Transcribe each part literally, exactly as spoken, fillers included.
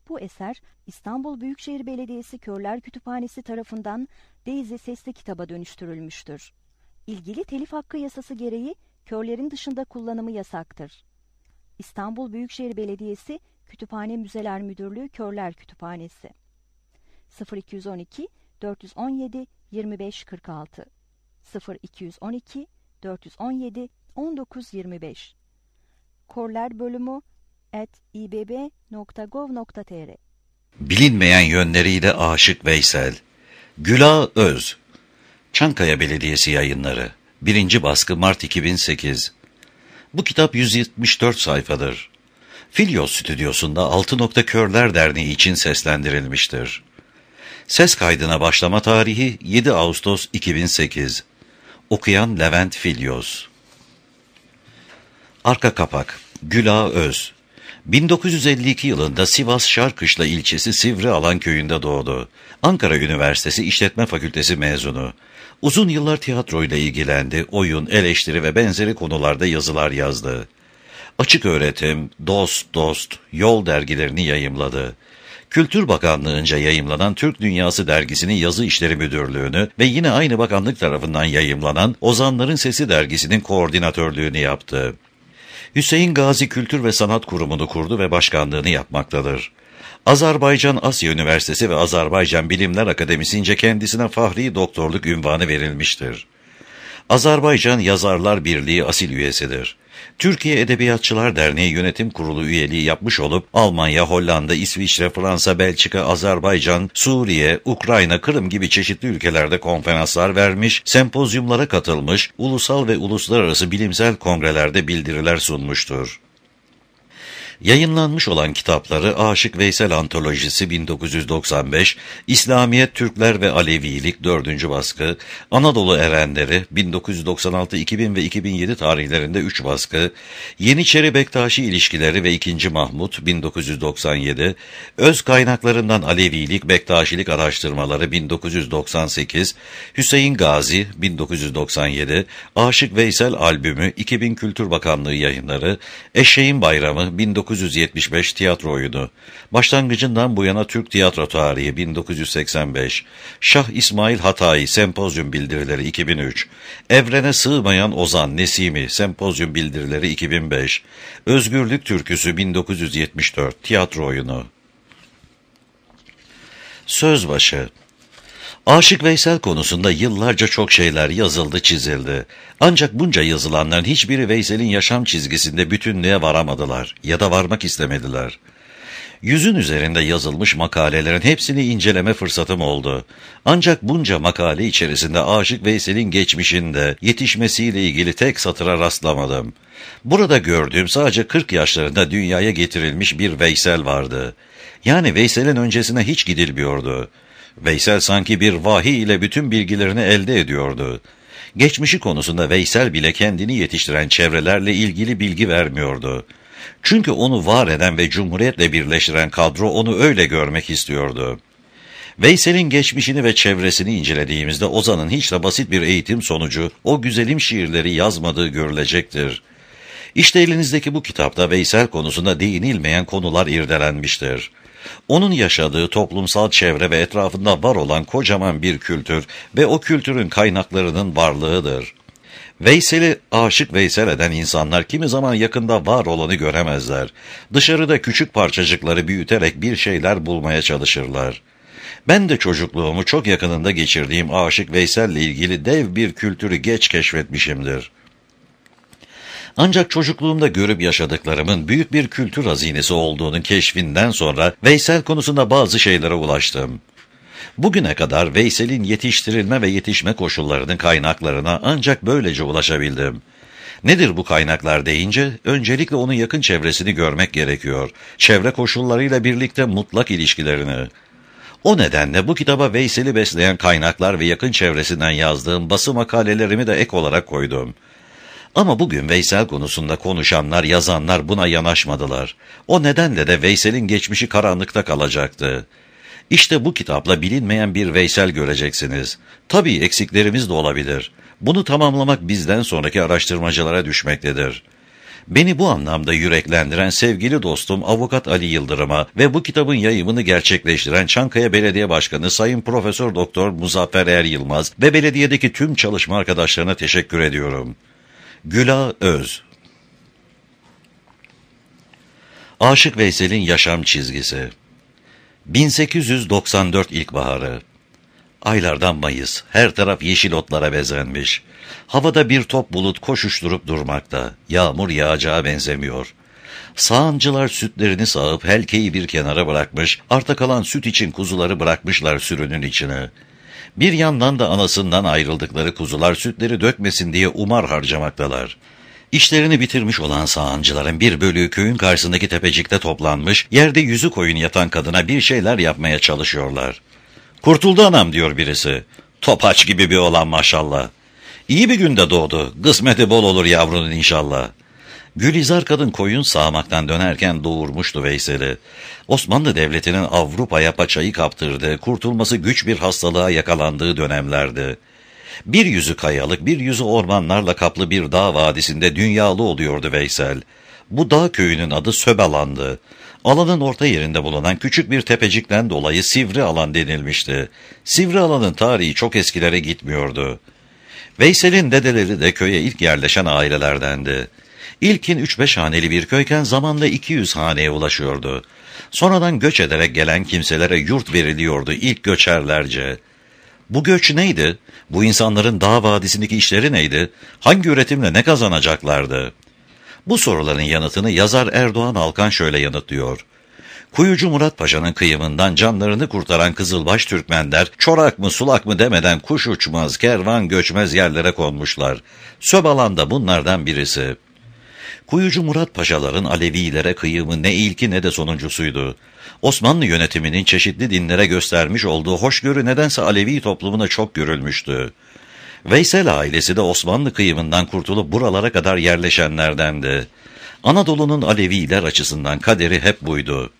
Bu eser İstanbul Büyükşehir Belediyesi Körler Kütüphanesi tarafından Daisy sesli kitaba dönüştürülmüştür. İlgili telif hakkı yasası gereği körlerin dışında kullanımı yasaktır. İstanbul Büyükşehir Belediyesi Kütüphane Müzeler Müdürlüğü Körler Kütüphanesi sıfır iki on iki dört on yedi yirmi beş kırk altı sıfır iki on iki dört on yedi on dokuz yirmi beş Körler bölümü at i b b nokta gov nokta t r Bilinmeyen yönleriyle Aşık Veysel. Güla Öz. Çankaya Belediyesi Yayınları. Birinci baskı Mart iki bin sekiz. Bu kitap yüz yetmiş dört sayfadır. Filyos Stüdyosu'nda Altı Nokta Körler Derneği için seslendirilmiştir. Ses kaydına başlama tarihi yedi Ağustos iki bin sekiz. Okuyan Levent Filyos. Arka kapak. Güla Öz. bin dokuz yüz elli iki yılında Sivas Şarkışla ilçesi Sivrialan köyünde doğdu. Ankara Üniversitesi İşletme Fakültesi mezunu. Uzun yıllar tiyatroyla ilgilendi, oyun, eleştiri ve benzeri konularda yazılar yazdı. Açık Öğretim, Dost Dost, Yol dergilerini yayımladı. Kültür Bakanlığı'nca yayımlanan Türk Dünyası dergisinin yazı işleri müdürlüğünü ve yine aynı bakanlık tarafından yayımlanan Ozanların Sesi dergisinin koordinatörlüğünü yaptı. Hüseyin Gazi Kültür ve Sanat Kurumu'nu kurdu ve başkanlığını yapmaktadır. Azerbaycan Asya Üniversitesi ve Azerbaycan Bilimler Akademisi'nce kendisine fahri doktorluk unvanı verilmiştir. Azerbaycan Yazarlar Birliği asil üyesidir. Türkiye Edebiyatçılar Derneği Yönetim Kurulu üyeliği yapmış olup Almanya, Hollanda, İsviçre, Fransa, Belçika, Azerbaycan, Suriye, Ukrayna, Kırım gibi çeşitli ülkelerde konferanslar vermiş, sempozyumlara katılmış, ulusal ve uluslararası bilimsel kongrelerde bildiriler sunmuştur. Yayınlanmış olan kitapları Aşık Veysel Antolojisi bin dokuz yüz doksan beş, İslamiyet, Türkler ve Alevilik dördüncü baskı, Anadolu Erenleri bin dokuz yüz doksan altı iki bin ve iki bin yedi tarihlerinde üç baskı, Yeniçeri Bektaşi İlişkileri ve ikinci Mahmut bin dokuz yüz doksan yedi, Öz Kaynaklarından Alevilik, Bektaşilik Araştırmaları bin dokuz yüz doksan sekiz, Hüseyin Gazi bin dokuz yüz doksan yedi, Aşık Veysel Albümü iki bin Kültür Bakanlığı Yayınları, Eşeğin Bayramı bin dokuz yüz yetmiş beş tiyatro oyunu, başlangıcından bu yana Türk tiyatro tarihi bin dokuz yüz seksen beş, Şah İsmail Hatayi sempozyum bildirileri iki bin üç, Evrene Sığmayan Ozan Nesimi sempozyum bildirileri iki bin beş, Özgürlük Türküsü bin dokuz yüz yetmiş dört tiyatro oyunu. Sözbaşı. Aşık Veysel konusunda yıllarca çok şeyler yazıldı, çizildi. Ancak bunca yazılanların hiçbiri Veysel'in yaşam çizgisinde bütünlüğe varamadılar ya da varmak istemediler. Yüzün üzerinde yazılmış makalelerin hepsini inceleme fırsatım oldu. Ancak bunca makale içerisinde Aşık Veysel'in geçmişinde yetişmesiyle ilgili tek satıra rastlamadım. Burada gördüğüm sadece kırk yaşlarında dünyaya getirilmiş bir Veysel vardı. Yani Veysel'in öncesine hiç gidilmiyordu. Veysel sanki bir vahiy ile bütün bilgilerini elde ediyordu. Geçmişi konusunda Veysel bile kendini yetiştiren çevrelerle ilgili bilgi vermiyordu. Çünkü onu var eden ve Cumhuriyet'le birleştiren kadro onu öyle görmek istiyordu. Veysel'in geçmişini ve çevresini incelediğimizde Ozan'ın hiç de basit bir eğitim sonucu o güzelim şiirleri yazmadığı görülecektir. İşte elinizdeki bu kitapta Veysel konusunda değinilmeyen konular irdelenmiştir. Onun yaşadığı toplumsal çevre ve etrafında var olan kocaman bir kültür ve o kültürün kaynaklarının varlığıdır. Veysel'i Aşık Veysel eden insanlar kimi zaman yakında var olanı göremezler. Dışarıda küçük parçacıkları büyüterek bir şeyler bulmaya çalışırlar. Ben de çocukluğumu çok yakınında geçirdiğim Aşık Veysel'le ilgili dev bir kültürü geç keşfetmişimdir. Ancak çocukluğumda görüp yaşadıklarımın büyük bir kültür hazinesi olduğunun keşfinden sonra Veysel konusunda bazı şeylere ulaştım. Bugüne kadar Veysel'in yetiştirilme ve yetişme koşullarının kaynaklarına ancak böylece ulaşabildim. Nedir bu kaynaklar deyince, öncelikle onun yakın çevresini görmek gerekiyor. Çevre koşullarıyla birlikte mutlak ilişkilerini. O nedenle bu kitaba Veysel'i besleyen kaynaklar ve yakın çevresinden yazdığım basın makalelerimi de ek olarak koydum. Ama bugün Veysel konusunda konuşanlar, yazanlar buna yanaşmadılar. O nedenle de Veysel'in geçmişi karanlıkta kalacaktı. İşte bu kitapla bilinmeyen bir Veysel göreceksiniz. Tabii eksiklerimiz de olabilir. Bunu tamamlamak bizden sonraki araştırmacılara düşmektedir. Beni bu anlamda yüreklendiren sevgili dostum Avukat Ali Yıldırım'a ve bu kitabın yayımını gerçekleştiren Çankaya Belediye Başkanı Sayın Profesör Doktor Muzaffer Er Yılmaz ve belediyedeki tüm çalışma arkadaşlarına teşekkür ediyorum. Güla Öz. Aşık Veysel'in yaşam çizgisi. bin sekiz yüz doksan dört ilkbaharı. Aylardan Mayıs, her taraf yeşil otlara bezenmiş. Havada bir top bulut koşuşturup durmakta, yağmur yağacağı benzemiyor. Sağancılar sütlerini sağıp helkeyi bir kenara bırakmış, arta kalan süt için kuzuları bırakmışlar sürünün içine. Bir yandan da anasından ayrıldıkları kuzular sütleri dökmesin diye umar harcamaktalar. İşlerini bitirmiş olan sağancıların bir bölüğü köyün karşısındaki tepecikte toplanmış, yerde yüzü koyun yatan kadına bir şeyler yapmaya çalışıyorlar. "Kurtuldu anam," diyor birisi. "Topaç gibi bir oğlan maşallah. İyi bir günde doğdu, kısmeti bol olur yavrunun inşallah." Gülizar kadın koyun sağmaktan dönerken doğurmuştu Veysel'i. Osmanlı Devleti'nin Avrupa'ya paçayı kaptırdığı, kurtulması güç bir hastalığa yakalandığı dönemlerdi. Bir yüzü kayalık, bir yüzü ormanlarla kaplı bir dağ vadisinde dünyalı oluyordu Veysel. Bu dağ köyünün adı Söbalan'dı. Alanın orta yerinde bulunan küçük bir tepecikten dolayı Sivri Alan denilmişti. Sivri Alan'ın tarihi çok eskilere gitmiyordu. Veysel'in dedeleri de köye ilk yerleşen ailelerdendi. İlkin üç beş haneli bir köyken zamanla iki yüz haneye ulaşıyordu. Sonradan göç ederek gelen kimselere yurt veriliyordu ilk göçerlerce. Bu göç neydi? Bu insanların dağ vadisindeki işleri neydi? Hangi üretimle ne kazanacaklardı? Bu soruların yanıtını yazar Erdoğan Alkan şöyle yanıtlıyor. Kuyucu Murat Paşa'nın kıyımından canlarını kurtaran Kızılbaş Türkmenler, çorak mı sulak mı demeden kuş uçmaz, kervan göçmez yerlere konmuşlar. Söbalan da bunlardan birisi. Kuyucu Murat Paşaların Alevilere kıyımı ne ilki ne de sonuncusuydu. Osmanlı yönetiminin çeşitli dinlere göstermiş olduğu hoşgörü nedense Alevi toplumuna çok görülmüştü. Veysel ailesi de Osmanlı kıyımından kurtulup buralara kadar yerleşenlerdendi. Anadolu'nun Aleviler açısından kaderi hep buydu.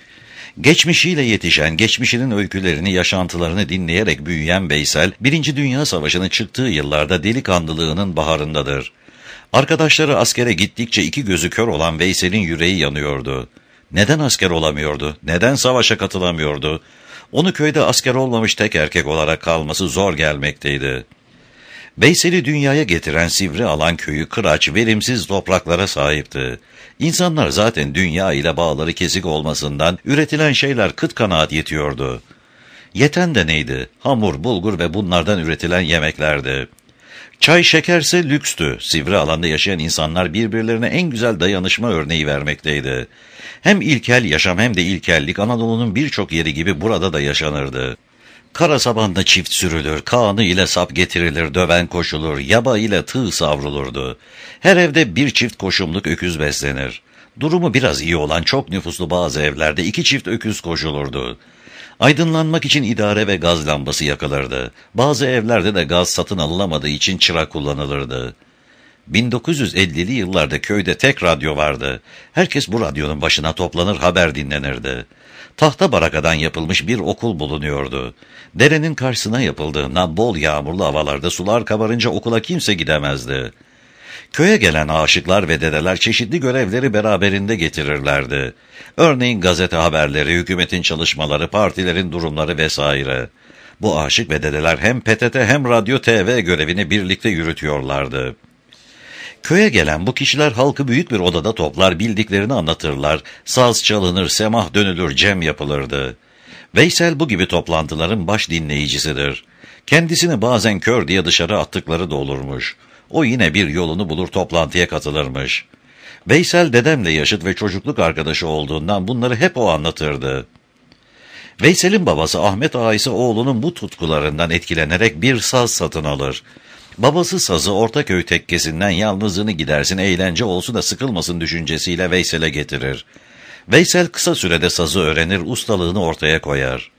Geçmişiyle yetişen, geçmişinin öykülerini, yaşantılarını dinleyerek büyüyen Veysel, Birinci Dünya Savaşı'nın çıktığı yıllarda delikanlılığının baharındadır. Arkadaşları askere gittikçe iki gözü kör olan Veysel'in yüreği yanıyordu. Neden asker olamıyordu? Neden savaşa katılamıyordu? Onu köyde asker olmamış tek erkek olarak kalması zor gelmekteydi. Veysel'i dünyaya getiren Sivri Alan köyü kıraç, verimsiz topraklara sahipti. İnsanlar zaten dünya ile bağları kesik olmasından üretilen şeyler kıt kanaat yetiyordu. Yeten de neydi? Hamur, bulgur ve bunlardan üretilen yemeklerdi. Çay, şekerse lükstü. Sivri Alan'da yaşayan insanlar birbirlerine en güzel dayanışma örneği vermekteydi. Hem ilkel yaşam hem de ilkellik Anadolu'nun birçok yeri gibi burada da yaşanırdı. Kara sabanda çift sürülür, kağını ile sap getirilir, döven koşulur, yaba ile tığ savrulurdu. Her evde bir çift koşumluk öküz beslenir. Durumu biraz iyi olan çok nüfuslu bazı evlerde iki çift öküz koşulurdu. Aydınlanmak için idare ve gaz lambası yakılırdı. Bazı evlerde de gaz satın alınamadığı için çıra kullanılırdı. bin dokuz yüz ellili yıllarda köyde tek radyo vardı. Herkes bu radyonun başına toplanır, haber dinlenirdi. Tahta barakadan yapılmış bir okul bulunuyordu. Derenin karşısına yapıldığından bol yağmurlu havalarda sular kabarınca okula kimse gidemezdi. Köye gelen aşıklar ve dedeler çeşitli görevleri beraberinde getirirlerdi. Örneğin gazete haberleri, hükümetin çalışmaları, partilerin durumları vesaire. Bu aşık ve dedeler hem P T T hem radyo T V görevini birlikte yürütüyorlardı. Köye gelen bu kişiler halkı büyük bir odada toplar, bildiklerini anlatırlar, saz çalınır, semah dönülür, cem yapılırdı. Veysel bu gibi toplantıların baş dinleyicisidir. Kendisini bazen kör diye dışarı attıkları da olurmuş. O yine bir yolunu bulur toplantıya katılırmış. Veysel dedemle yaşıt ve çocukluk arkadaşı olduğundan bunları hep o anlatırdı. Veysel'in babası Ahmet Ağa ise oğlunun bu tutkularından etkilenerek bir saz satın alır. Babası sazı Ortaköy tekkesinden yalnızlığını gidersin, eğlence olsun da sıkılmasın düşüncesiyle Veysel'e getirir. Veysel kısa sürede sazı öğrenir, ustalığını ortaya koyar.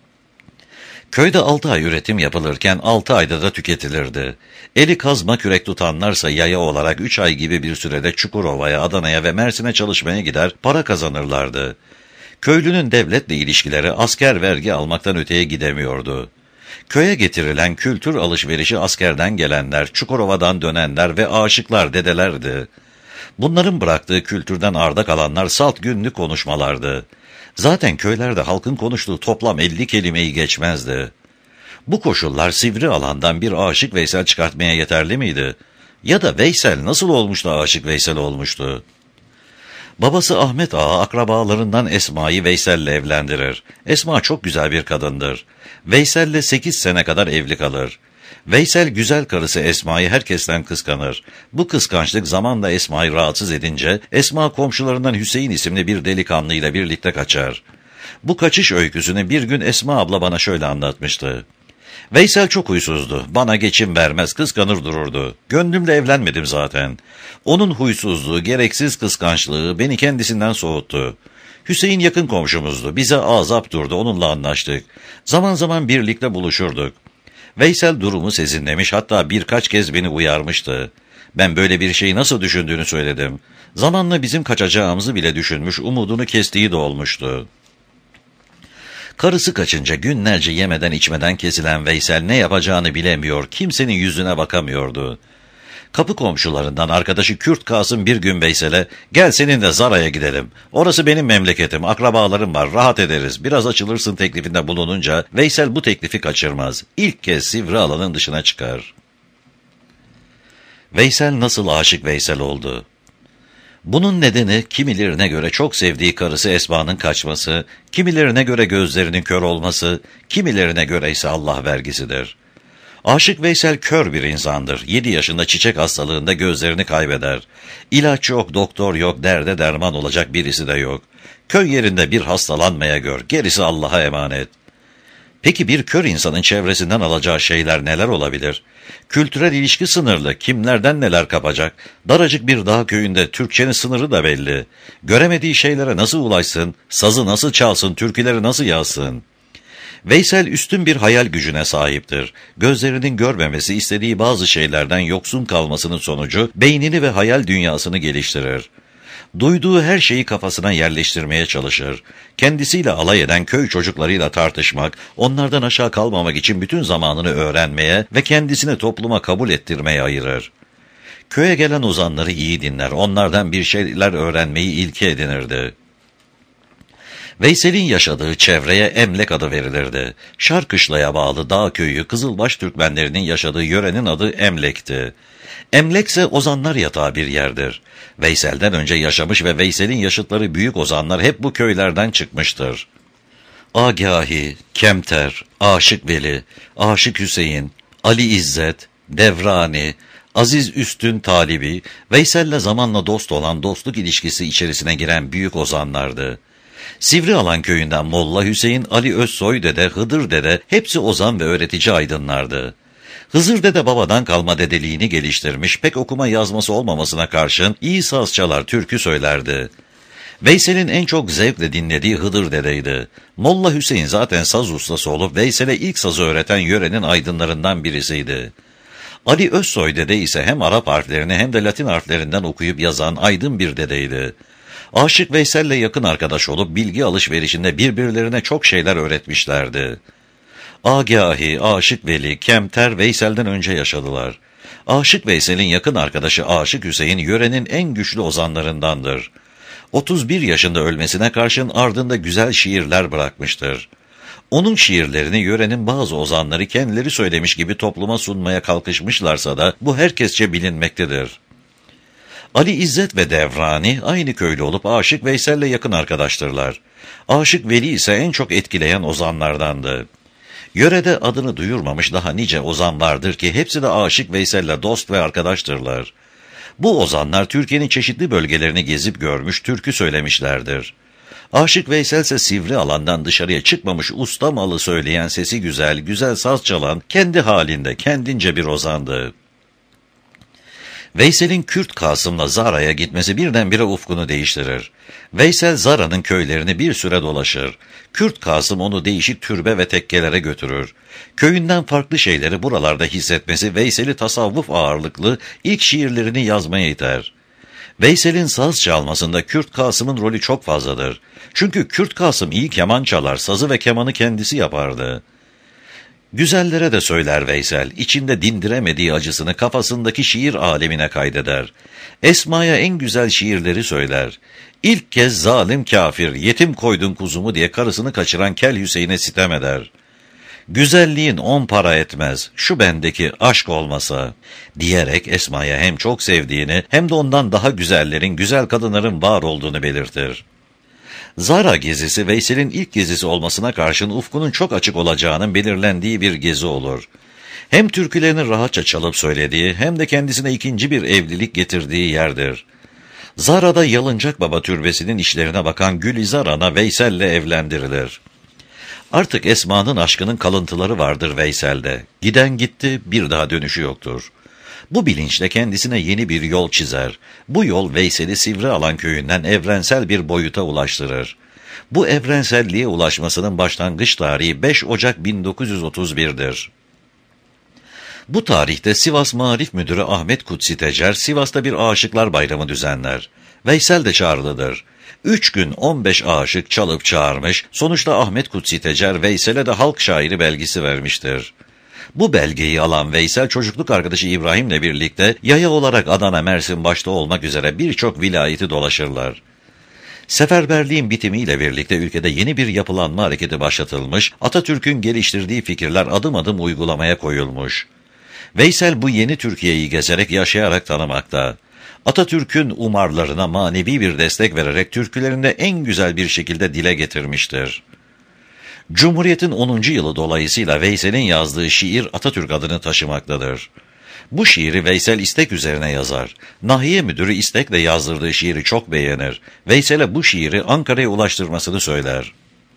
Köyde altı ay üretim yapılırken altı ayda da tüketilirdi. Eli kazma kürek tutanlarsa yaya olarak üç ay gibi bir sürede Çukurova'ya, Adana'ya ve Mersin'e çalışmaya gider, para kazanırlardı. Köylünün devletle ilişkileri asker vergi almaktan öteye gidemiyordu. Köye getirilen kültür alışverişi askerden gelenler, Çukurova'dan dönenler ve aşıklar dedelerdi. Bunların bıraktığı kültürden arda kalanlar salt günlük konuşmalardı. Zaten köylerde halkın konuştuğu toplam elli kelimeyi geçmezdi. Bu koşullar sivri alandan bir Aşık Veysel çıkartmaya yeterli miydi? Ya da Veysel nasıl olmuş da Aşık Veysel olmuştu? Babası Ahmet Ağa akrabalarından Esma'yı Veysel'le evlendirir. Esma çok güzel bir kadındır. Veysel'le sekiz sene kadar evli kalır. Veysel güzel karısı Esma'yı herkesten kıskanır. Bu kıskançlık zamanla Esma'yı rahatsız edince Esma komşularından Hüseyin isimli bir delikanlıyla birlikte kaçar. Bu kaçış öyküsünü bir gün Esma abla bana şöyle anlatmıştı. Veysel çok huysuzdu. Bana geçim vermez, kıskanır dururdu. Gönlümle evlenmedim zaten. Onun huysuzluğu, gereksiz kıskançlığı beni kendisinden soğuttu. Hüseyin yakın komşumuzdu. Bize azap durdu, onunla anlaştık. Zaman zaman birlikte buluşurduk. Veysel durumu sezinlemiş, hatta birkaç kez beni uyarmıştı. Ben böyle bir şeyi nasıl düşündüğünü söyledim. Zamanla bizim kaçacağımızı bile düşünmüş, umudunu kestiği de olmuştu. Karısı kaçınca günlerce yemeden içmeden kesilen Veysel ne yapacağını bilemiyor, kimsenin yüzüne bakamıyordu. Kapı komşularından arkadaşı Kürt Kasım bir gün Veysel'e, "Gel seninle Zara'ya gidelim. Orası benim memleketim, akrabalarım var, rahat ederiz, biraz açılırsın" teklifinde bulununca Veysel bu teklifi kaçırmaz. İlk kez sivri alanın dışına çıkar. Veysel nasıl Aşık Veysel oldu? Bunun nedeni kimilerine göre çok sevdiği karısı Esma'nın kaçması, kimilerine göre gözlerinin kör olması, kimilerine göre ise Allah vergisidir. Aşık Veysel kör bir insandır. Yedi yaşında çiçek hastalığında gözlerini kaybeder. İlaç yok, doktor yok, derde derman olacak birisi de yok. Köy yerinde bir hastalanmaya gör, gerisi Allah'a emanet. Peki bir kör insanın çevresinden alacağı şeyler neler olabilir? Kültürel ilişki sınırlı, kimlerden neler kapacak? Daracık bir dağ köyünde Türkçenin sınırı da belli. Göremediği şeylere nasıl ulaşsın, sazı nasıl çalsın, türküleri nasıl yazsın? Veysel üstün bir hayal gücüne sahiptir. Gözlerinin görmemesi, istediği bazı şeylerden yoksun kalmasının sonucu beynini ve hayal dünyasını geliştirir. Duyduğu her şeyi kafasına yerleştirmeye çalışır. Kendisiyle alay eden köy çocuklarıyla tartışmak, onlardan aşağı kalmamak için bütün zamanını öğrenmeye ve kendisini topluma kabul ettirmeye ayırır. Köye gelen ozanları iyi dinler, onlardan bir şeyler öğrenmeyi ilke edinirdi. Veysel'in yaşadığı çevreye Emlek adı verilirdi. Şarkışla'ya bağlı dağ köyü Kızılbaş Türkmenlerinin yaşadığı yörenin adı Emlek'ti. Emlek ise ozanlar yatağı bir yerdir. Veysel'den önce yaşamış ve Veysel'in yaşıtları büyük ozanlar hep bu köylerden çıkmıştır. Agahi, Kemter, Aşık Veli, Aşık Hüseyin, Ali İzzet, Devrani, Aziz Üstün Talibi, Veysel'le zamanla dost olan dostluk ilişkisi içerisine giren büyük ozanlardı. Sivrialan köyünden Molla Hüseyin, Ali Özsoy dede, Hıdır dede hepsi ozan ve öğretici aydınlardı. Hızır dede babadan kalma dedeliğini geliştirmiş, pek okuma yazması olmamasına karşın iyi saz çalar, türkü söylerdi. Veysel'in en çok zevkle dinlediği Hıdır dedeydi. Molla Hüseyin zaten saz ustası olup Veysel'e ilk sazı öğreten yörenin aydınlarından birisiydi. Ali Özsoy dede ise hem Arap harflerini hem de Latin harflerinden okuyup yazan aydın bir dedeydi. Aşık Veysel'le yakın arkadaş olup bilgi alışverişinde birbirlerine çok şeyler öğretmişlerdi. Agahi, Aşık Veli, Kemter Veysel'den önce yaşadılar. Aşık Veysel'in yakın arkadaşı Aşık Hüseyin yörenin en güçlü ozanlarındandır. otuz bir yaşında ölmesine karşın ardında güzel şiirler bırakmıştır. Onun şiirlerini yörenin bazı ozanları kendileri söylemiş gibi topluma sunmaya kalkışmışlarsa da bu herkesçe bilinmektedir. Ali İzzet ve Devrani aynı köylü olup Aşık Veysel'le yakın arkadaştırlar. Aşık Veli ise en çok etkileyen ozanlardandı. Yörede adını duyurmamış daha nice ozan vardır ki hepsi de Aşık Veysel'le dost ve arkadaştırlar. Bu ozanlar Türkiye'nin çeşitli bölgelerini gezip görmüş, türkü söylemişlerdir. Aşık Veysel ise sivri alandan dışarıya çıkmamış usta malı söyleyen, sesi güzel, güzel saz çalan, kendi halinde, kendince bir ozandı. Veysel'in Kürt Kasım'la Zara'ya gitmesi birdenbire ufkunu değiştirir. Veysel Zara'nın köylerini bir süre dolaşır. Kürt Kasım onu değişik türbe ve tekkelere götürür. Köyünden farklı şeyleri buralarda hissetmesi Veysel'i tasavvuf ağırlıklı ilk şiirlerini yazmaya iter. Veysel'in saz çalmasında Kürt Kasım'ın rolü çok fazladır. Çünkü Kürt Kasım iyi keman çalar, sazı ve kemanı kendisi yapardı. Güzellere de söyler Veysel, içinde dindiremediği acısını kafasındaki şiir alemine kaydeder. Esma'ya en güzel şiirleri söyler. İlk kez zalim kafir, yetim koydun kuzumu diye karısını kaçıran Kel Hüseyin'e sitem eder. Güzelliğin on para etmez, şu bendeki aşk olmasa, diyerek Esma'ya hem çok sevdiğini hem de ondan daha güzellerin, güzel kadınların var olduğunu belirtir. Zara gezisi Veysel'in ilk gezisi olmasına karşın ufkunun çok açık olacağının belirlendiği bir gezi olur. Hem türkülerini rahatça çalıp söylediği hem de kendisine ikinci bir evlilik getirdiği yerdir. Zara'da Yalıncak Baba türbesinin işlerine bakan Gülizar Ana Veysel'le evlendirilir. Artık Esma'nın aşkının kalıntıları vardır Veysel'de. Giden gitti, bir daha dönüşü yoktur. Bu bilinçle kendisine yeni bir yol çizer. Bu yol Veysel'i Sivrialan köyünden evrensel bir boyuta ulaştırır. Bu evrenselliğe ulaşmasının başlangıç tarihi beş Ocak bin dokuz yüz otuz bir'dir. Bu tarihte Sivas Maarif Müdürü Ahmet Kutsi Tecer, Sivas'ta bir aşıklar bayramı düzenler. Veysel de çağrılıdır. Üç gün on beş aşık çalıp çağırmış, sonuçta Ahmet Kutsi Tecer, Veysel'e de halk şairi belgesi vermiştir. Bu belgeyi alan Veysel, çocukluk arkadaşı İbrahim'le birlikte yaya olarak Adana, Mersin başta olmak üzere birçok vilayeti dolaşırlar. Seferberliğin bitimiyle birlikte ülkede yeni bir yapılanma hareketi başlatılmış, Atatürk'ün geliştirdiği fikirler adım adım uygulamaya koyulmuş. Veysel bu yeni Türkiye'yi gezerek, yaşayarak tanımakta. Atatürk'ün umarlarına manevi bir destek vererek türkülerinde en güzel bir şekilde dile getirmiştir. Cumhuriyet'in onuncu yılı dolayısıyla Veysel'in yazdığı şiir Atatürk adını taşımaktadır. Bu şiiri Veysel istek üzerine yazar. Nahiye müdürü istekle yazdırdığı şiiri çok beğenir. Veysel'e bu şiiri Ankara'ya ulaştırmasını söyler.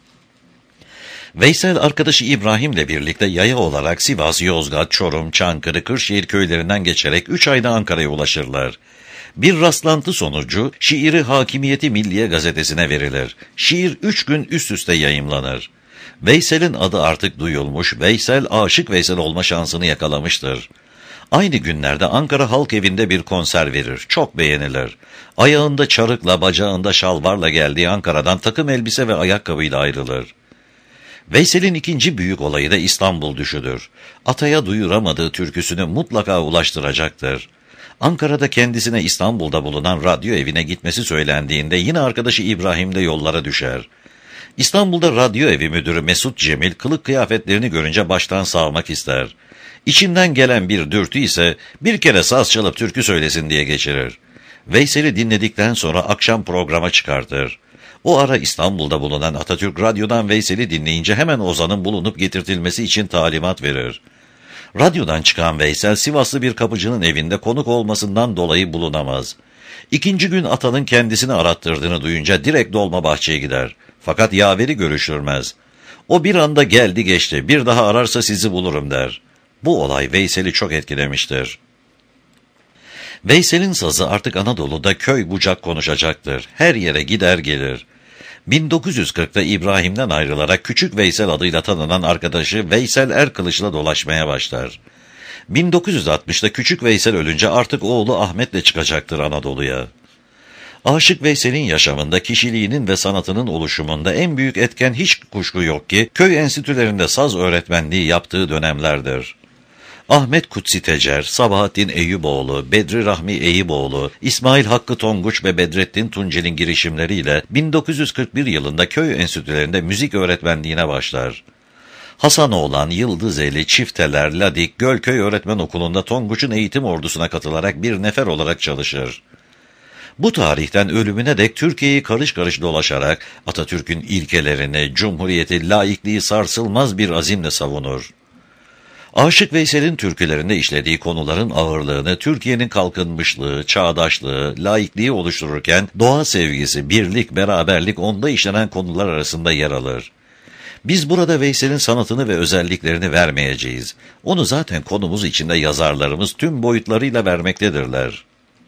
Veysel arkadaşı İbrahim'le birlikte yaya olarak Sivas, Yozgat, Çorum, Çankırı, Kırşehir köylerinden geçerek üç ayda Ankara'ya ulaşırlar. Bir rastlantı sonucu şiiri Hakimiyeti Milliye gazetesine verilir. Şiir üç gün üst üste yayımlanır. Veysel'in adı artık duyulmuş, Veysel aşık Veysel olma şansını yakalamıştır. Aynı günlerde Ankara Halk Evi'nde bir konser verir, çok beğenilir. Ayağında çarıkla, bacağında şalvarla geldiği Ankara'dan takım elbise ve ayakkabıyla ayrılır. Veysel'in ikinci büyük olayı da İstanbul düşüdür. Ataya duyuramadığı türküsünü mutlaka ulaştıracaktır. Ankara'da kendisine İstanbul'da bulunan radyo evine gitmesi söylendiğinde yine arkadaşı İbrahim de yollara düşer. İstanbul'da radyo evi müdürü Mesut Cemil kılık kıyafetlerini görünce baştan sağmak ister. İçinden gelen bir dürtü ise bir kere saz çalıp türkü söylesin diye geçirir. Veysel'i dinledikten sonra akşam programa çıkartır. O ara İstanbul'da bulunan Atatürk radyodan Veysel'i dinleyince hemen Ozan'ın bulunup getirtilmesi için talimat verir. Radyodan çıkan Veysel, Sivaslı bir kapıcının evinde konuk olmasından dolayı bulunamaz. İkinci gün atanın kendisini arattırdığını duyunca direkt Dolmabahçe'ye gider. Fakat yaveri görüşürmez. O bir anda geldi geçti, bir daha ararsa sizi bulurum der. Bu olay Veysel'i çok etkilemiştir. Veysel'in sazı artık Anadolu'da köy bucak konuşacaktır. Her yere gider gelir. bin dokuz yüz kırk'ta İbrahim'den ayrılarak Küçük Veysel adıyla tanınan arkadaşı Veysel Erkılıç'la dolaşmaya başlar. bin dokuz yüz altmış'ta Küçük Veysel ölünce artık oğlu Ahmet'le çıkacaktır Anadolu'ya. Aşık Veysel'in yaşamında, kişiliğinin ve sanatının oluşumunda en büyük etken hiç kuşku yok ki, köy enstitülerinde saz öğretmenliği yaptığı dönemlerdir. Ahmet Kutsi Tecer, Sabahattin Eyüboğlu, Bedri Rahmi Eyüboğlu, İsmail Hakkı Tonguç ve Bedrettin Tuncel'in girişimleriyle bin dokuz yüz kırk bir yılında köy enstitülerinde müzik öğretmenliğine başlar. Hasanoğlan, Yıldızeli, Çifteler, Ladik, Gölköy Öğretmen Okulu'nda Tonguç'un eğitim ordusuna katılarak bir nefer olarak çalışır. Bu tarihten ölümüne dek Türkiye'yi karış karış dolaşarak Atatürk'ün ilkelerini, cumhuriyeti, laikliği sarsılmaz bir azimle savunur. Aşık Veysel'in türkülerinde işlediği konuların ağırlığını Türkiye'nin kalkınmışlığı, çağdaşlığı, laikliği oluştururken doğa sevgisi, birlik, beraberlik onda işlenen konular arasında yer alır. Biz burada Veysel'in sanatını ve özelliklerini vermeyeceğiz. Onu zaten konumuz içinde yazarlarımız tüm boyutlarıyla vermektedirler.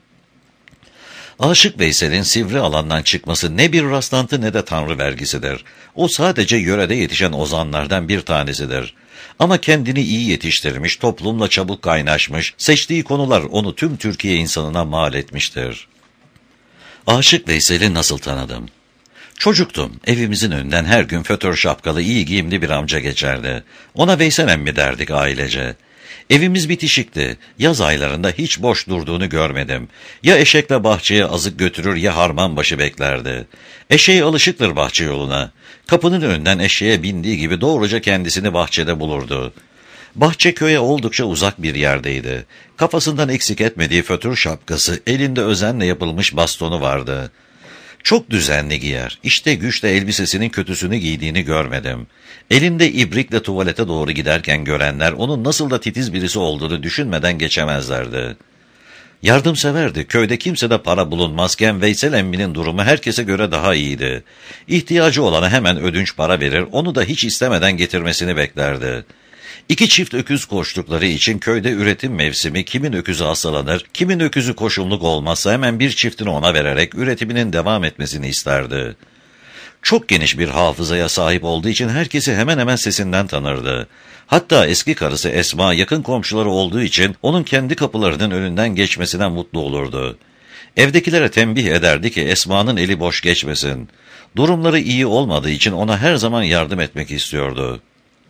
Aşık Veysel'in sivri alandan çıkması ne bir rastlantı ne de tanrı vergisidir. O sadece yörede yetişen ozanlardan bir tanesidir. Ama kendini iyi yetiştirmiş, toplumla çabuk kaynaşmış, seçtiği konular onu tüm Türkiye insanına mal etmiştir. Aşık Veysel'i nasıl tanıdım? Çocuktum. Evimizin önünden her gün fötör şapkalı, iyi giyimli bir amca geçerdi. Ona Veysel emmi derdik ailece. Evimiz bitişikti. Yaz aylarında hiç boş durduğunu görmedim. Ya eşekle bahçeye azık götürür ya harman başı beklerdi. Eşeği alışıktır bahçe yoluna. Kapının önünden eşeğe bindiği gibi doğruca kendisini bahçede bulurdu. Bahçe köye oldukça uzak bir yerdeydi. Kafasından eksik etmediği fötür şapkası, elinde özenle yapılmış bastonu vardı. Çok düzenli giyer. İşte güçle elbisesinin kötüsünü giydiğini görmedim. Elinde ibrikle tuvalete doğru giderken görenler onun nasıl da titiz birisi olduğunu düşünmeden geçemezlerdi. Yardımseverdi. Köyde kimsede para bulunmazken Veysel emminin durumu herkese göre daha iyiydi. İhtiyacı olana hemen ödünç para verir, onu da hiç istemeden getirmesini beklerdi. İki çift öküz koştukları için köyde üretim mevsimi kimin öküzü hastalanır, kimin öküzü koşumluk olmazsa hemen bir çiftini ona vererek üretiminin devam etmesini isterdi. Çok geniş bir hafızaya sahip olduğu için herkesi hemen hemen sesinden tanırdı. Hatta eski karısı Esma yakın komşuları olduğu için onun kendi kapılarının önünden geçmesinden mutlu olurdu. Evdekilere tembih ederdi ki Esma'nın eli boş geçmesin. Durumları iyi olmadığı için ona her zaman yardım etmek istiyordu.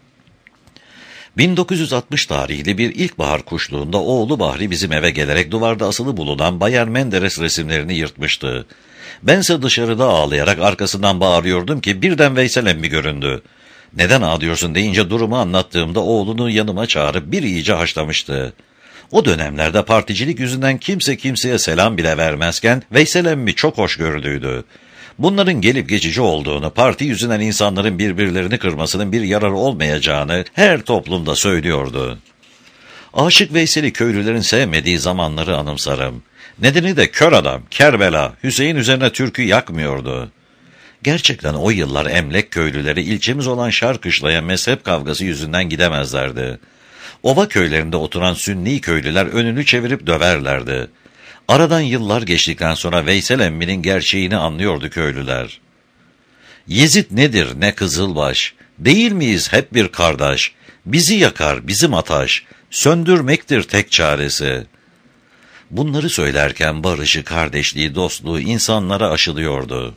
bin dokuz yüz altmış tarihli bir ilkbahar kuşluğunda oğlu Bahri bizim eve gelerek duvarda asılı bulunan Bayer Menderes resimlerini yırtmıştı. Bense dışarıda ağlayarak arkasından bağırıyordum ki birden Veysel emmi göründü. Neden ağlıyorsun deyince durumu anlattığımda oğlunu yanıma çağırıp bir iyice haşlamıştı. O dönemlerde particilik yüzünden kimse kimseye selam bile vermezken Veysel emmi çok hoşgörülüydü. Bunların gelip geçici olduğunu, parti yüzünden insanların birbirlerini kırmasının bir yararı olmayacağını her toplumda söylüyordu. Aşık Veysel'i köylülerin sevmediği zamanları anımsarım. Nedeni de kör adam, Kerbela, Hüseyin üzerine türkü yakmıyordu. Gerçekten o yıllar emlek köylüleri ilçemiz olan Şarkışla'ya mezhep kavgası yüzünden gidemezlerdi. Ova köylerinde oturan Sünni köylüler önünü çevirip döverlerdi. Aradan yıllar geçtikten sonra Veysel emminin gerçeğini anlıyordu köylüler. Yezid nedir ne Kızılbaş, değil miyiz hep bir kardeş, bizi yakar bizim ataş, söndürmektir tek çaresi. Bunları söylerken barışı, kardeşliği, dostluğu insanlara aşılıyordu.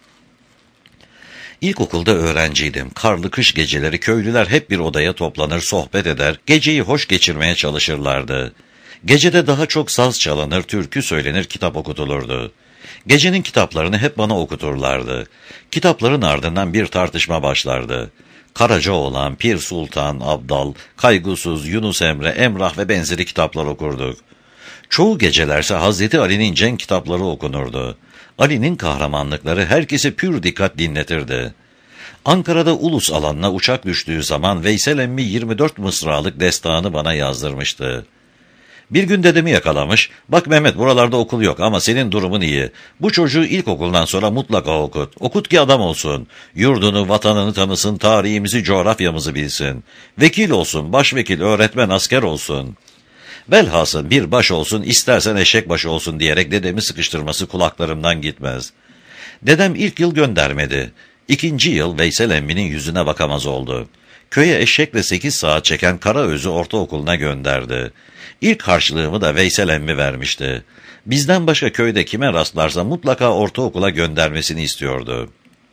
İlkokulda öğrenciydim. Karlı kış geceleri köylüler hep bir odaya toplanır, sohbet eder, geceyi hoş geçirmeye çalışırlardı. Gecede daha çok saz çalınır, türkü söylenir, kitap okutulurdu. Gecenin kitaplarını hep bana okuturlardı. Kitapların ardından bir tartışma başlardı. Karacaoğlan, Pir Sultan, Abdal, Kaygusuz, Yunus Emre, Emrah ve benzeri kitaplar okurduk. Çoğu gecelerse Hazreti Ali'nin cenk kitapları okunurdu. Ali'nin kahramanlıkları herkese pür dikkat dinletirdi. Ankara'da Ulus alanına uçak düştüğü zaman Veysel emmi yirmi dört mısralık destanı bana yazdırmıştı. Bir gün dedemi yakalamış, bak Mehmet buralarda okul yok ama senin durumun iyi. Bu çocuğu ilkokuldan sonra mutlaka okut. Okut ki adam olsun. Yurdunu, vatanını tanısın, tarihimizi, coğrafyamızı bilsin. Vekil olsun, başvekil, öğretmen, asker olsun. Velhasıl bir baş olsun, istersen eşek başı olsun diyerek dedemi sıkıştırması kulaklarımdan gitmez. Dedem ilk yıl göndermedi. İkinci yıl Veysel emminin yüzüne bakamaz oldu. Köye eşekle sekiz saat çeken Karaözü ortaokuluna gönderdi. İlk harçlığımı da Veysel emmi vermişti. Bizden başka köyde kime rastlarsa mutlaka ortaokula göndermesini istiyordu.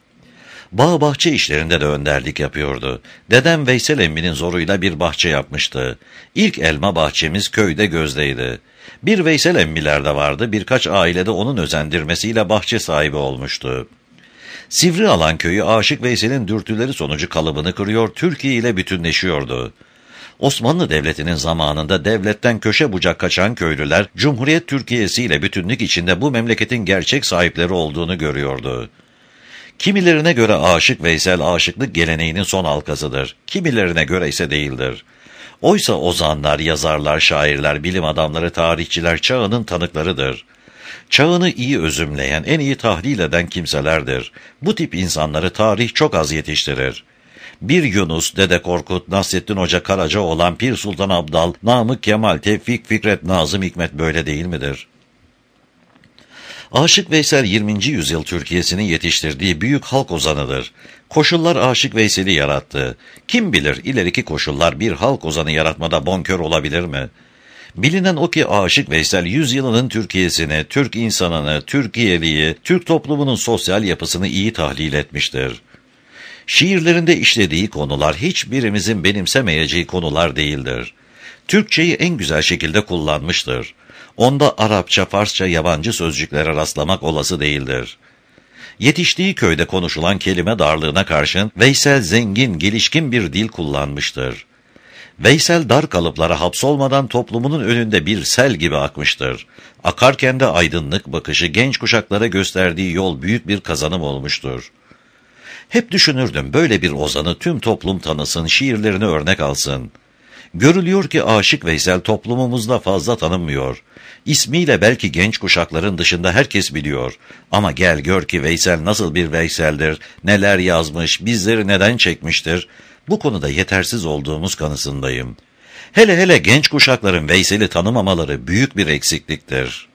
Bağ bahçe işlerinde de önderlik yapıyordu. Dedem Veysel emminin zoruyla bir bahçe yapmıştı. İlk elma bahçemiz köyde gözdeydi. Bir Veysel emmiler de vardı, birkaç ailede onun özendirmesiyle bahçe sahibi olmuştu. Sivrialan köyü Aşık Veysel'in dürtüleri sonucu kalıbını kırıyor, Türkiye ile bütünleşiyordu. Osmanlı Devleti'nin zamanında devletten köşe bucak kaçan köylüler, Cumhuriyet Türkiye'si ile bütünlük içinde bu memleketin gerçek sahipleri olduğunu görüyordu. Kimilerine göre Aşık Veysel aşıklık geleneğinin son halkasıdır, kimilerine göre ise değildir. Oysa ozanlar, yazarlar, şairler, bilim adamları, tarihçiler çağının tanıklarıdır. Çağını iyi özümleyen, en iyi tahlil eden kimselerdir. Bu tip insanları tarih çok az yetiştirir. Bir Yunus, Dede Korkut, Nasrettin Hoca, Karacaoğlan, Pir Sultan Abdal, Namık Kemal, Tevfik, Fikret, Nazım Hikmet böyle değil midir? Aşık Veysel yirminci yüzyıl Türkiye'sinin yetiştirdiği büyük halk ozanıdır. Koşullar Aşık Veysel'i yarattı. Kim bilir ileriki koşullar bir halk ozanı yaratmada bonkör olabilir mi? Bilinen o ki Aşık Veysel yüzyılının Türkiye'sini, Türk insanını, Türkiye'liyi, Türk toplumunun sosyal yapısını iyi tahlil etmiştir. Şiirlerinde işlediği konular hiçbirimizin benimsemeyeceği konular değildir. Türkçeyi en güzel şekilde kullanmıştır. Onda Arapça, Farsça, yabancı sözcüklere rastlamak olası değildir. Yetiştiği köyde konuşulan kelime darlığına karşın Veysel zengin, gelişkin bir dil kullanmıştır. Veysel dar kalıplara hapsolmadan toplumunun önünde bir sel gibi akmıştır. Akarken de aydınlık bakışı genç kuşaklara gösterdiği yol büyük bir kazanım olmuştur. Hep düşünürdüm böyle bir ozanı tüm toplum tanısın, şiirlerini örnek alsın. Görülüyor ki Aşık Veysel toplumumuzda fazla tanınmıyor. İsmiyle belki genç kuşakların dışında herkes biliyor. Ama gel gör ki Veysel nasıl bir Veysel'dir, neler yazmış, bizleri neden çekmiştir. Bu konuda yetersiz olduğumuz kanısındayım. Hele hele genç kuşakların Veysel'i tanımamaları büyük bir eksikliktir.